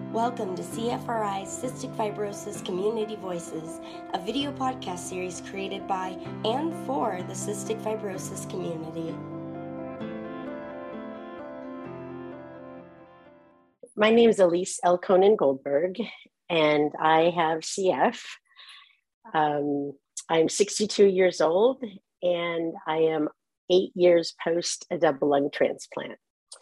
Welcome to CFRI's Cystic Fibrosis Community Voices, a video podcast series created by and for the cystic fibrosis community. My name is Elise L. Conan-Goldberg, and I have CF. I'm 62 years old, and I am 8 years post a double lung transplant.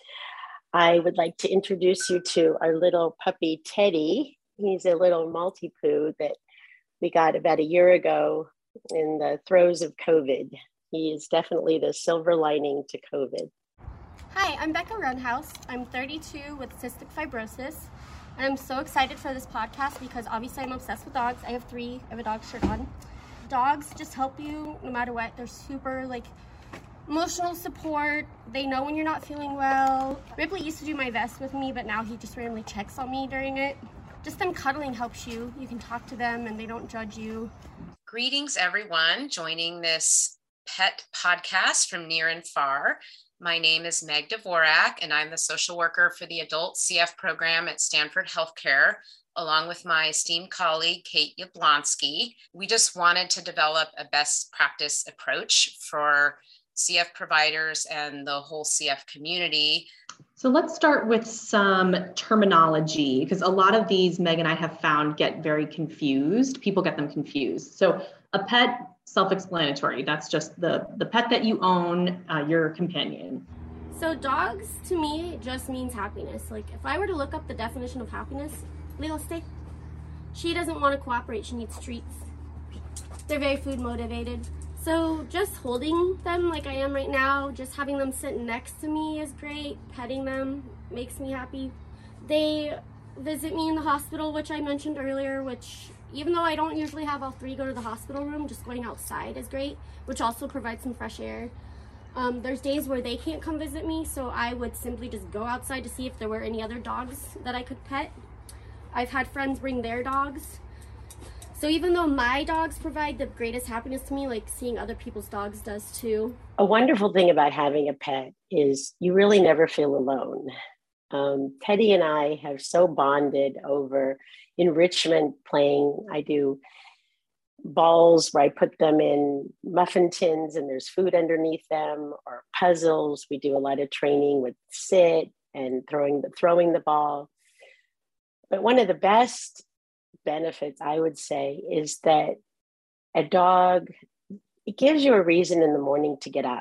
I would like to introduce you to our little puppy, Teddy. He's a little Maltipoo that we got about a year ago in the throes of COVID. He is definitely the silver lining to COVID. Hi, I'm Becca Runhouse. I'm 32 with cystic fibrosis, and I'm so excited for this podcast because obviously I'm obsessed with dogs. I have 3. I have a dog shirt on. Dogs just help you no matter what. They're super emotional support. They know when you're not feeling well. Ripley used to do my vest with me, but now he just randomly checks on me during it. Just them cuddling helps you. You can talk to them and they don't judge you. Greetings, everyone, joining this pet podcast from near and far. My name is Meg Dvorak, and I'm the social worker for the adult CF program at Stanford Healthcare, along with my esteemed colleague, Kate Yablonsky. We just wanted to develop a best practice approach for CF providers and the whole CF community. So let's start with some terminology, because a lot of these, Meg and I have found, get very confused. People get them confused. So a pet, self-explanatory. That's just the pet that you own, your companion. So dogs, to me, just means happiness. If I were to look up the definition of happiness, Lila, stay. She doesn't want to cooperate. She needs treats. They're very food motivated. So just holding them like I am right now, just having them sit next to me is great. Petting them makes me happy. They visit me in the hospital, which I mentioned earlier, which even though I don't usually have all 3 go to the hospital room, just going outside is great, which also provides some fresh air. There's days where they can't come visit me, so I would simply just go outside to see if there were any other dogs that I could pet. I've had friends bring their dogs. So even though my dogs provide the greatest happiness to me, seeing other people's dogs does too. A wonderful thing about having a pet is you really never feel alone. Teddy and I have so bonded over enrichment playing. I do balls where I put them in muffin tins and there's food underneath them, or puzzles. We do a lot of training with sit and throwing the ball. But one of the best benefits, I would say, is that a dog, it gives you a reason in the morning to get up.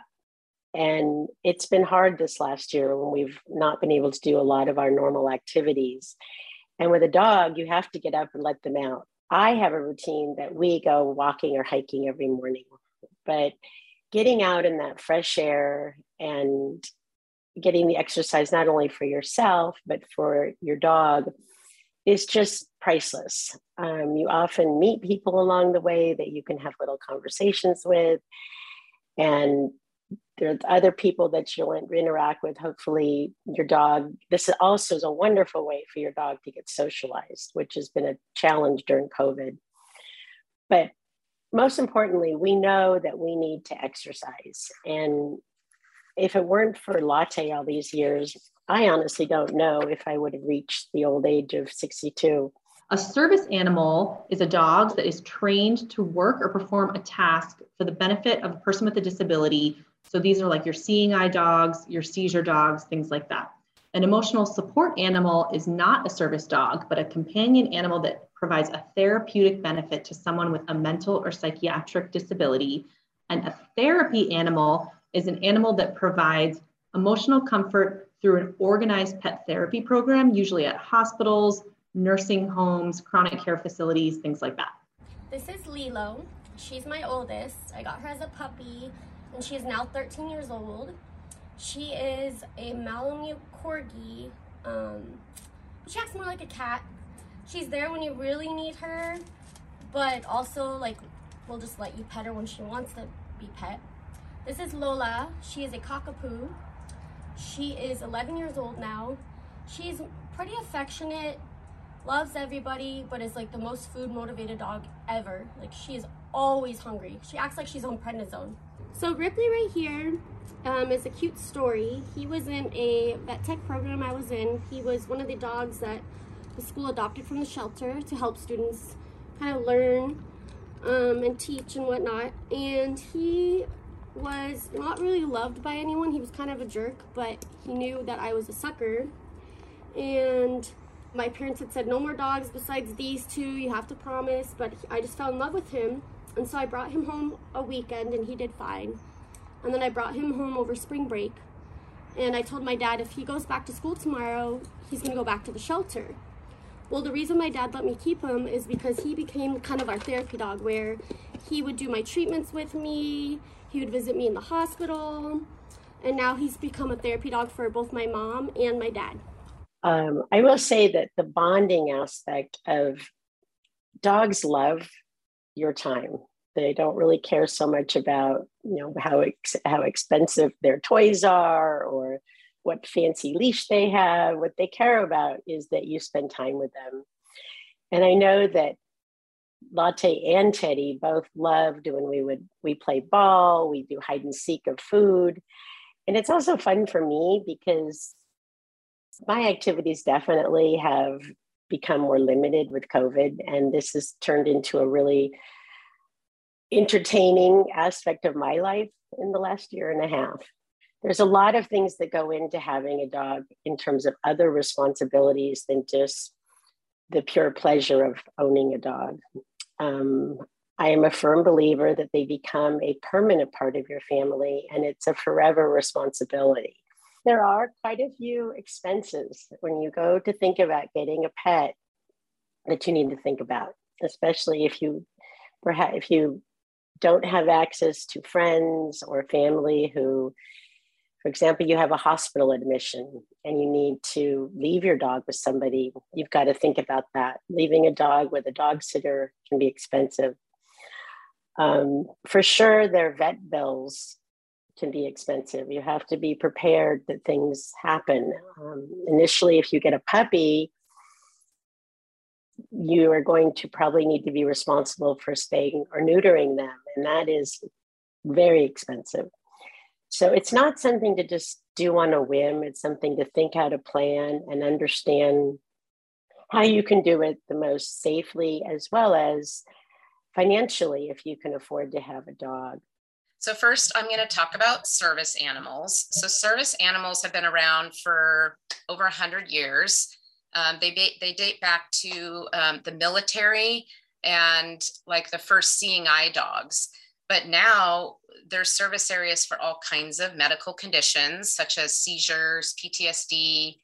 And it's been hard this last year when we've not been able to do a lot of our normal activities. And with a dog, you have to get up and let them out. I have a routine that we go walking or hiking every morning, but getting out in that fresh air and getting the exercise, not only for yourself, but for your dog, is just priceless. You often meet people along the way that you can have little conversations with, and there are other people that you'll interact with. Hopefully your dog, this also is a wonderful way for your dog to get socialized, which has been a challenge during COVID. But most importantly, we know that we need to exercise. And if it weren't for Latte all these years, I honestly don't know if I would have reached the old age of 62. A service animal is a dog that is trained to work or perform a task for the benefit of a person with a disability. So these are like your seeing eye dogs, your seizure dogs, things like that. An emotional support animal is not a service dog, but a companion animal that provides a therapeutic benefit to someone with a mental or psychiatric disability. And a therapy animal is an animal that provides emotional comfort through an organized pet therapy program, usually at hospitals, nursing homes, chronic care facilities, things like that. This is Lilo. She's my oldest. I got her as a puppy, and she is now 13 years old. She is a Malamute Corgi. She acts more like a cat. She's there when you really need her, but also we'll just let you pet her when she wants to be pet. This is Lola. She is a cockapoo. She is 11 years old now. She's pretty affectionate, loves everybody, but is the most food motivated dog ever. She is always hungry. She acts like she's on prednisone. So Ripley right here is a cute story. He was in a vet tech program I was in. He was one of the dogs that the school adopted from the shelter to help students kind of learn and teach and whatnot. And he was not really loved by anyone. He was kind of a jerk, but he knew that I was a sucker. And my parents had said, no more dogs besides these two, you have to promise. But I just fell in love with him. And so I brought him home a weekend and he did fine. And then I brought him home over spring break. And I told my dad, if he goes back to school tomorrow, he's gonna go back to the shelter. Well, the reason my dad let me keep him is because he became kind of our therapy dog, where he would do my treatments with me, he would visit me in the hospital, and now he's become a therapy dog for both my mom and my dad. I will say that the bonding aspect of dogs love your time. They don't really care so much about, how expensive their toys are or what fancy leash they have. What they care about is that you spend time with them. And I know that Latte and Teddy both loved when we play ball, we do hide and seek of food. And it's also fun for me because my activities definitely have become more limited with COVID. And this has turned into a really entertaining aspect of my life in the last year and a half. There's a lot of things that go into having a dog in terms of other responsibilities than just the pure pleasure of owning a dog. I am a firm believer that they become a permanent part of your family and it's a forever responsibility. There are quite a few expenses when you go to think about getting a pet that you need to think about, especially if you don't have access to friends or family who, for example, you have a hospital admission and you need to leave your dog with somebody, you've got to think about that. Leaving a dog with a dog sitter can be expensive. For sure, their vet bills can be expensive. You have to be prepared that things happen. Initially, if you get a puppy, you are going to probably need to be responsible for spaying or neutering them, and that is very expensive. So it's not something to just do on a whim. It's something to think out a plan and understand how you can do it the most safely as well as financially if you can afford to have a dog. So first, I'm going to talk about service animals. So service animals have been around for over 100 years. They date back to the military and like the first seeing eye dogs. But now there's service areas for all kinds of medical conditions, such as seizures, PTSD,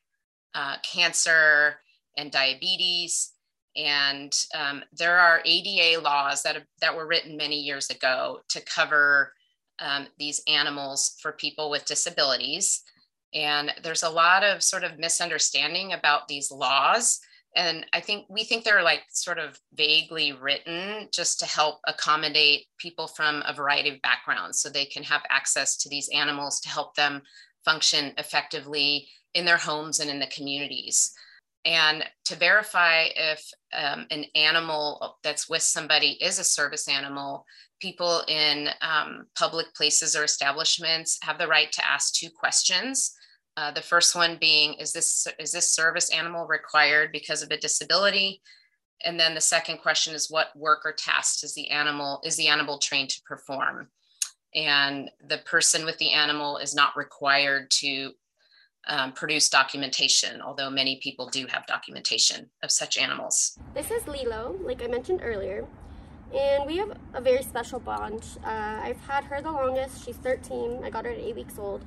cancer, and diabetes. And there are ADA laws that were written many years ago to cover these animals for people with disabilities. And there's a lot of sort of misunderstanding about these laws. And we think they're like sort of vaguely written just to help accommodate people from a variety of backgrounds so they can have access to these animals to help them function effectively in their homes and in the communities. And to verify if an animal that's with somebody is a service animal, people in public places or establishments have the right to ask two questions. The first one being, is this service animal required because of a disability? And then the second question is, what work or tasks is the animal trained to perform? And the person with the animal is not required to produce documentation, although many people do have documentation of such animals. This is Lilo, like I mentioned earlier, and we have a very special bond. I've had her the longest. She's 13. I got her at 8 weeks old.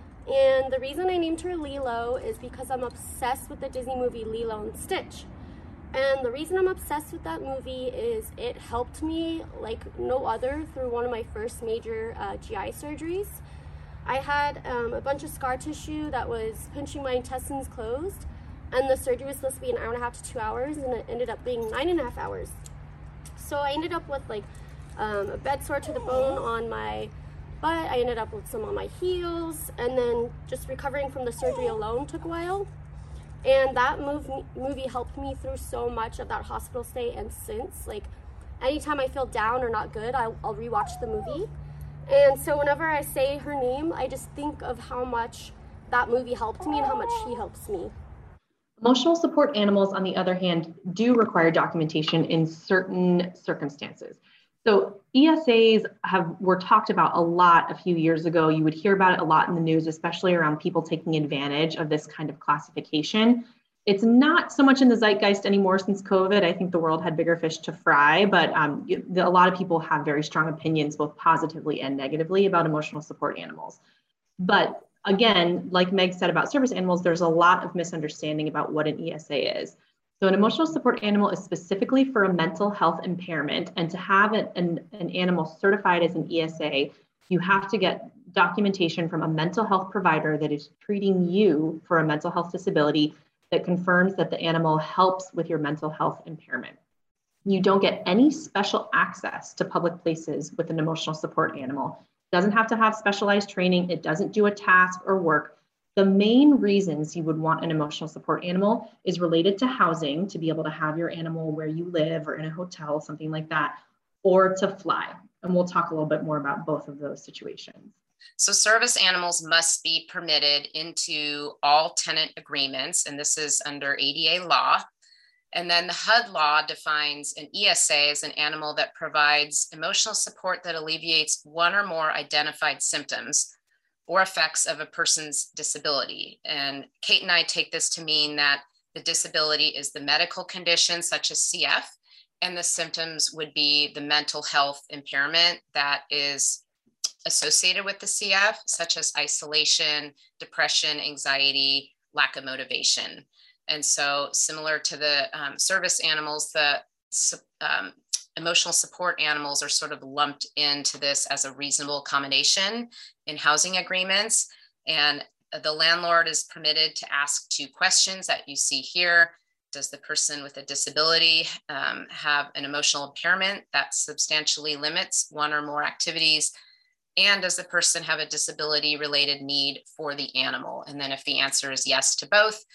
And the reason I named her Lilo is because I'm obsessed with the Disney movie Lilo and Stitch. And the reason I'm obsessed with that movie is it helped me like no other through one of my first major GI surgeries. I had a bunch of scar tissue that was pinching my intestines closed, and the surgery was supposed to be 1.5 to 2 hours, and it ended up being 9.5 hours. So I ended up with like a bed sore to the bone on my butt. I ended up with some on my heels, and then just recovering from the surgery alone took a while. And that movie helped me through so much of that hospital stay, and since, like, anytime I feel down or not good, I'll rewatch the movie. And so whenever I say her name, I just think of how much that movie helped me and how much she helps me. Emotional support animals, on the other hand, do require documentation in certain circumstances. So ESAs were talked about a lot a few years ago. You would hear about it a lot in the news, especially around people taking advantage of this kind of classification. It's not so much in the zeitgeist anymore since COVID. I think the world had bigger fish to fry, but a lot of people have very strong opinions, both positively and negatively, about emotional support animals. But again, like Meg said about service animals, there's a lot of misunderstanding about what an ESA is. So an emotional support animal is specifically for a mental health impairment, and to have an animal certified as an ESA, you have to get documentation from a mental health provider that is treating you for a mental health disability that confirms that the animal helps with your mental health impairment. You don't get any special access to public places with an emotional support animal. It doesn't have to have specialized training. It doesn't do a task or work. The main reasons you would want an emotional support animal is related to housing, to be able to have your animal where you live or in a hotel, something like that, or to fly. And we'll talk a little bit more about both of those situations. So service animals must be permitted into all tenant agreements, and this is under ADA law. And then the HUD law defines an ESA as an animal that provides emotional support that alleviates one or more identified symptoms or effects of a person's disability. And Kate and I take this to mean that the disability is the medical condition such as CF, and the symptoms would be the mental health impairment that is associated with the CF, such as isolation, depression, anxiety, lack of motivation. And so similar to the service animals, the emotional support animals are sort of lumped into this as a reasonable accommodation in housing agreements. And the landlord is permitted to ask 2 questions that you see here. Does the person with a disability have an emotional impairment that substantially limits one or more activities? And does the person have a disability-related need for the animal? And then if the answer is yes to both,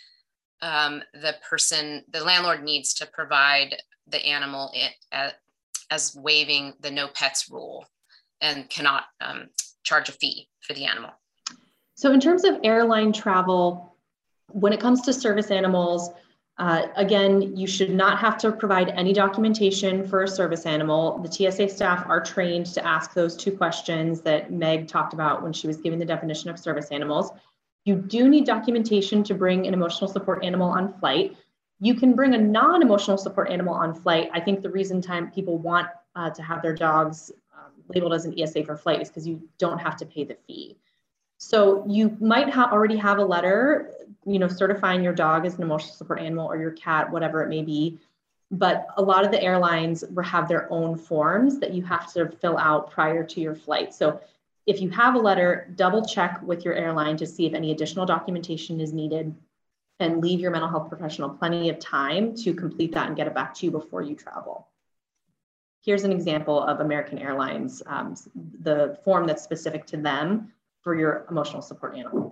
the landlord needs to provide the animal as waiving the no pets rule and cannot charge a fee for the animal. So in terms of airline travel, when it comes to service animals, again, you should not have to provide any documentation for a service animal. The TSA staff are trained to ask those 2 questions that Meg talked about when she was giving the definition of service animals. You do need documentation to bring an emotional support animal on flight. You can bring a non-emotional support animal on flight. I think the reason people want to have their dogs labeled as an ESA for flight is because you don't have to pay the fee. So you might already have a letter, certifying your dog as an emotional support animal or your cat, whatever it may be. But a lot of the airlines have their own forms that you have to fill out prior to your flight. So if you have a letter, double check with your airline to see if any additional documentation is needed, and leave your mental health professional plenty of time to complete that and get it back to you before you travel. Here's an example of American Airlines, the form that's specific to them for your emotional support animal.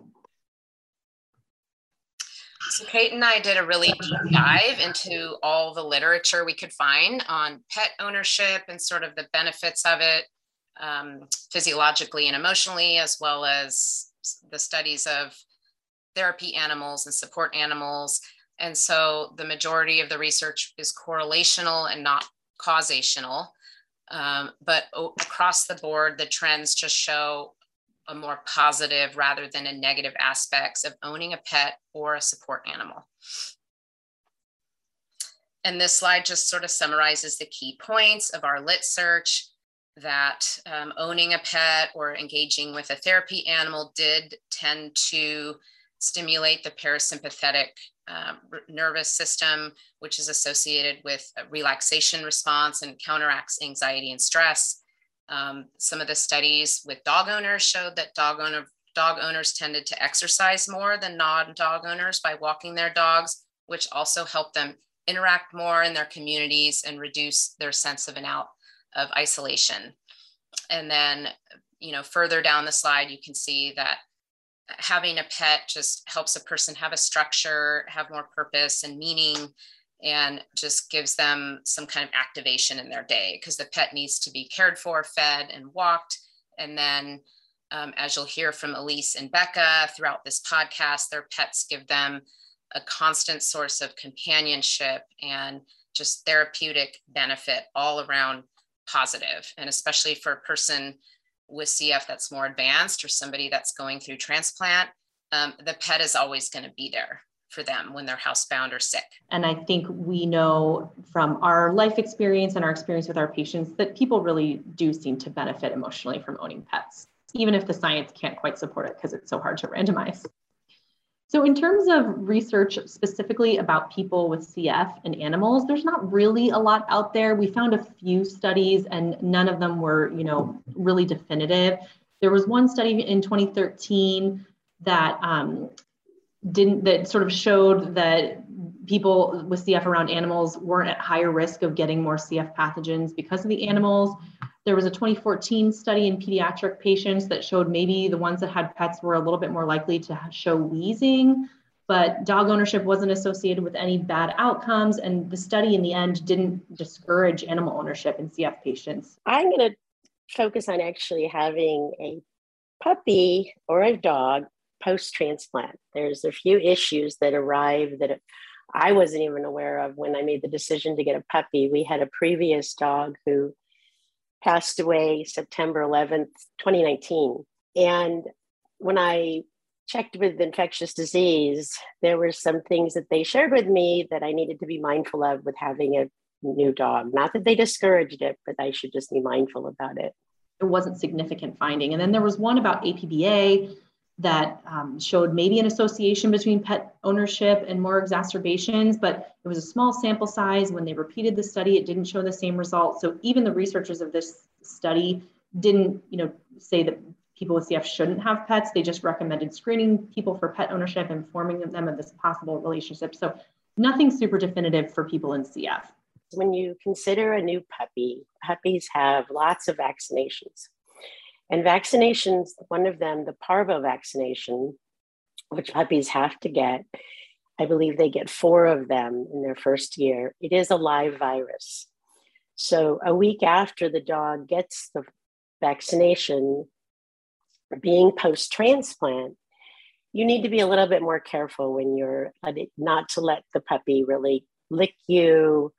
So Kate and I did a really deep dive into all the literature we could find on pet ownership and sort of the benefits of it, physiologically and emotionally, as well as the studies of therapy animals and support animals. And so the majority of the research is correlational and not causational. But across the board, the trends just show a more positive rather than a negative aspects of owning a pet or a support animal. And this slide just sort of summarizes the key points of our lit search, that owning a pet or engaging with a therapy animal did tend to stimulate the parasympathetic nervous system, which is associated with a relaxation response and counteracts anxiety and stress. Some of the studies with dog owners showed that dog owners tended to exercise more than non-dog owners by walking their dogs, which also helped them interact more in their communities and reduce their sense of isolation. And then, further down the slide, you can see that having a pet just helps a person have a structure, have more purpose and meaning, and just gives them some kind of activation in their day, because the pet needs to be cared for, fed, and walked. And then, as you'll hear from Elise and Becca throughout this podcast, their pets give them a constant source of companionship and just therapeutic benefit all around positive. And especially for a person with CF that's more advanced or somebody that's going through transplant, the pet is always going to be there for them when they're housebound or sick. And I think we know from our life experience and our experience with our patients that people really do seem to benefit emotionally from owning pets, even if the science can't quite support it because it's so hard to randomize. So in terms of research specifically about people with CF and animals, there's not really a lot out there. We found a few studies and none of them were, really definitive. There was one study in 2013 that that sort of showed that people with CF around animals weren't at higher risk of getting more CF pathogens because of the animals. There was a 2014 study in pediatric patients that showed maybe the ones that had pets were a little bit more likely to show wheezing, but dog ownership wasn't associated with any bad outcomes. And the study in the end didn't discourage animal ownership in CF patients. I'm going to focus on actually having a puppy or a dog post-transplant. There's a few issues that arrive that I wasn't even aware of when I made the decision to get a puppy. We had a previous dog who passed away September 11th, 2019. And when I checked with infectious disease, there were some things that they shared with me that I needed to be mindful of with having a new dog. Not that they discouraged it, but I should just be mindful about it. It wasn't significant finding. And then there was one about APBA that showed maybe an association between pet ownership and more exacerbations, but it was a small sample size. When they repeated the study, it didn't show the same results. So even the researchers of this study didn't, say that people with CF shouldn't have pets. They just recommended screening people for pet ownership, informing them of this possible relationship. So nothing super definitive for people in CF. When you consider a new puppy, puppies have lots of vaccinations. And vaccinations, one of them, the parvo vaccination, which puppies have to get, I believe they get 4 of them in their first year. It is a live virus. So a week after the dog gets the vaccination, being post-transplant, you need to be a little bit more careful when you're not to let the puppy really lick you.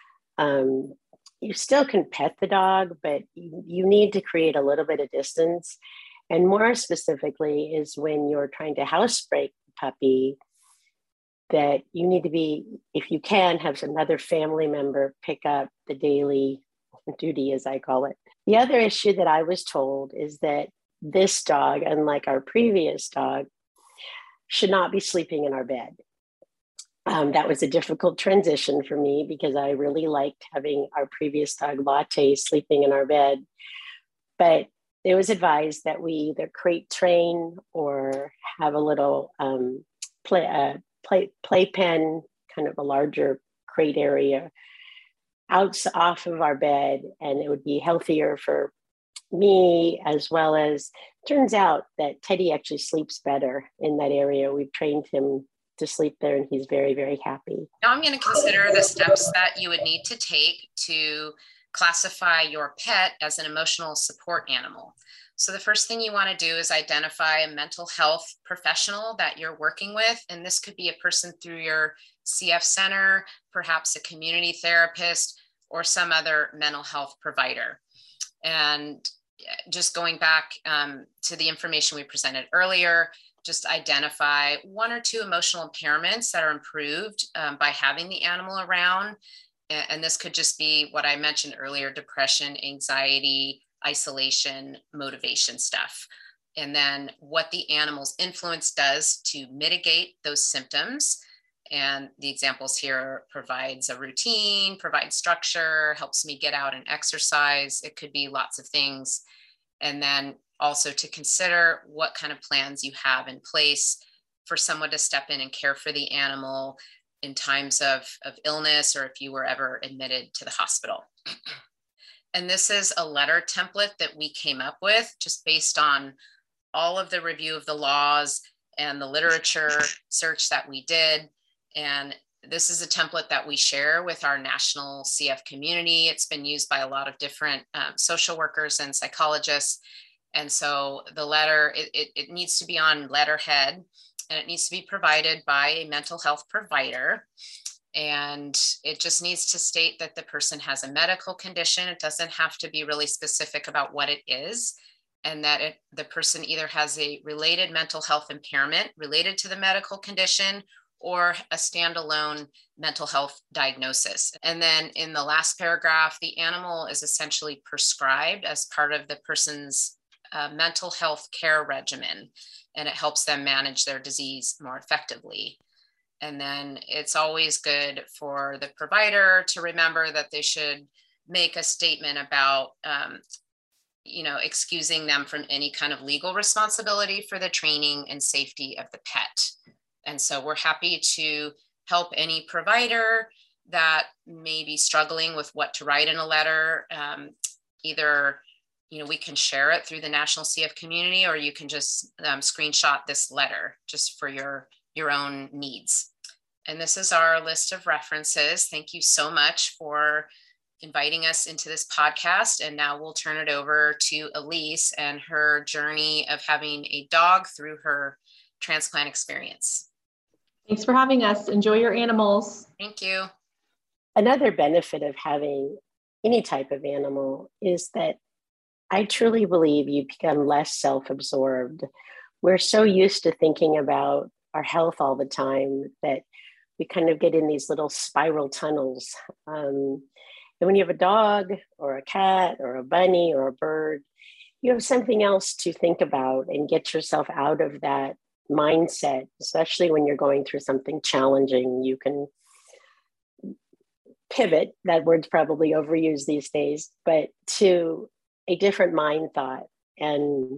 You still can pet the dog, but you need to create a little bit of distance. And more specifically is when you're trying to housebreak the puppy, that you need to be, if you can, have another family member pick up the daily duty, as I call it. The other issue that I was told is that this dog, unlike our previous dog, should not be sleeping in our bed. That was a difficult transition for me because I really liked having our previous dog, Latte, sleeping in our bed. But it was advised that we either crate train or have a little playpen, kind of a larger crate area off of our bed, and it would be healthier for me, as well as turns out that Teddy actually sleeps better in that area. We've trained him to sleep there and he's very, very happy. Now I'm going to consider the steps that you would need to take to classify your pet as an emotional support animal. So the first thing you want to do is identify a mental health professional that you're working with. And this could be a person through your CF center, perhaps a community therapist, or some other mental health provider. And just going back to the information we presented earlier, just identify 1 or 2 emotional impairments that are improved by having the animal around. And this could just be what I mentioned earlier: depression, anxiety, isolation, motivation stuff. And then what the animal's influence does to mitigate those symptoms. And the examples here provides a routine, provides structure, helps me get out and exercise. It could be lots of things. And then also to consider what kind of plans you have in place for someone to step in and care for the animal in times of illness, or if you were ever admitted to the hospital. And this is a letter template that we came up with just based on all of the review of the laws and the literature search that we did. And this is a template that we share with our national CF community. It's been used by a lot of different social workers and psychologists. And so the letter, it needs to be on letterhead. and it needs to be provided by a mental health provider. And it just needs to state that the person has a medical condition. It doesn't have to be really specific about what it is, and that the person either has a related mental health impairment related to the medical condition or a standalone mental health diagnosis. And then in the last paragraph, the animal is essentially prescribed as part of the person's mental health care regimen, and it helps them manage their disease more effectively. And then it's always good for the provider to remember that they should make a statement about, excusing them from any kind of legal responsibility for the training and safety of the pet. And so we're happy to help any provider that may be struggling with what to write in a letter. Either, we can share it through the National CF community, or you can just screenshot this letter just for your own needs. And this is our list of references. Thank you so much for inviting us into this podcast. And now we'll turn it over to Elise and her journey of having a dog through her transplant experience. Thanks for having us. Enjoy your animals. Thank you. Another benefit of having any type of animal is that I truly believe you become less self-absorbed. We're so used to thinking about our health all the time that we kind of get in these little spiral tunnels. And when you have a dog or a cat or a bunny or a bird, you have something else to think about and get yourself out of that mindset, especially when you're going through something challenging. You can pivot, that word's probably overused these days, but to a different mind thought and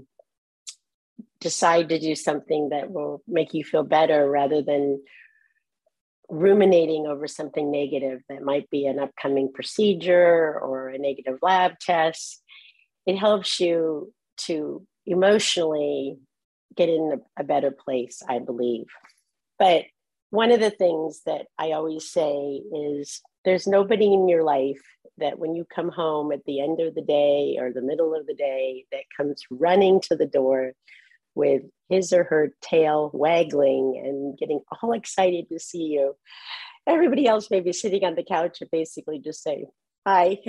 decide to do something that will make you feel better rather than ruminating over something negative that might be an upcoming procedure or a negative lab test. It helps you to emotionally get in a better place, I believe. But one of the things that I always say is there's nobody in your life that when you come home at the end of the day or the middle of the day that comes running to the door with his or her tail waggling and getting all excited to see you. Everybody else may be sitting on the couch and basically just say, hi.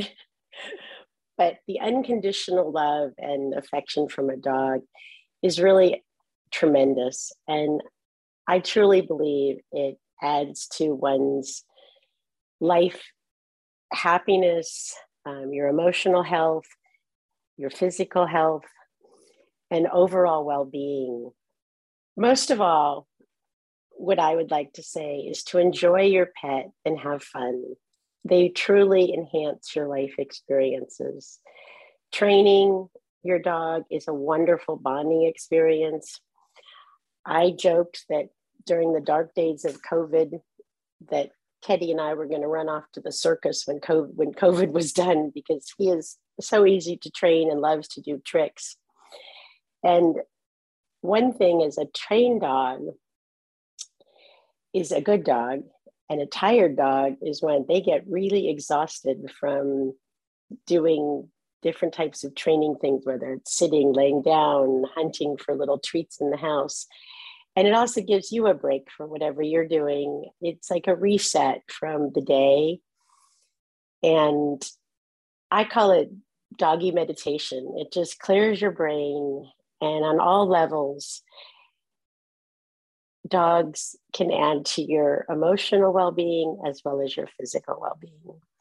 But the unconditional love and affection from a dog is really tremendous. And I truly believe it adds to one's life happiness, your emotional health, your physical health, and overall well-being. Most of all, what I would like to say is to enjoy your pet and have fun. They truly enhance your life experiences. Training your dog is a wonderful bonding experience. I joked that during the dark days of COVID that Teddy and I were going to run off to the circus when COVID was done, because he is so easy to train and loves to do tricks. And one thing is, a trained dog is a good dog, and a tired dog is when they get really exhausted from doing different types of training things, whether it's sitting, laying down, hunting for little treats in the house. And it also gives you a break for whatever you're doing. It's like a reset from the day. And I call it doggy meditation. It just clears your brain. And on all levels, dogs can add to your emotional well-being as well as your physical well-being.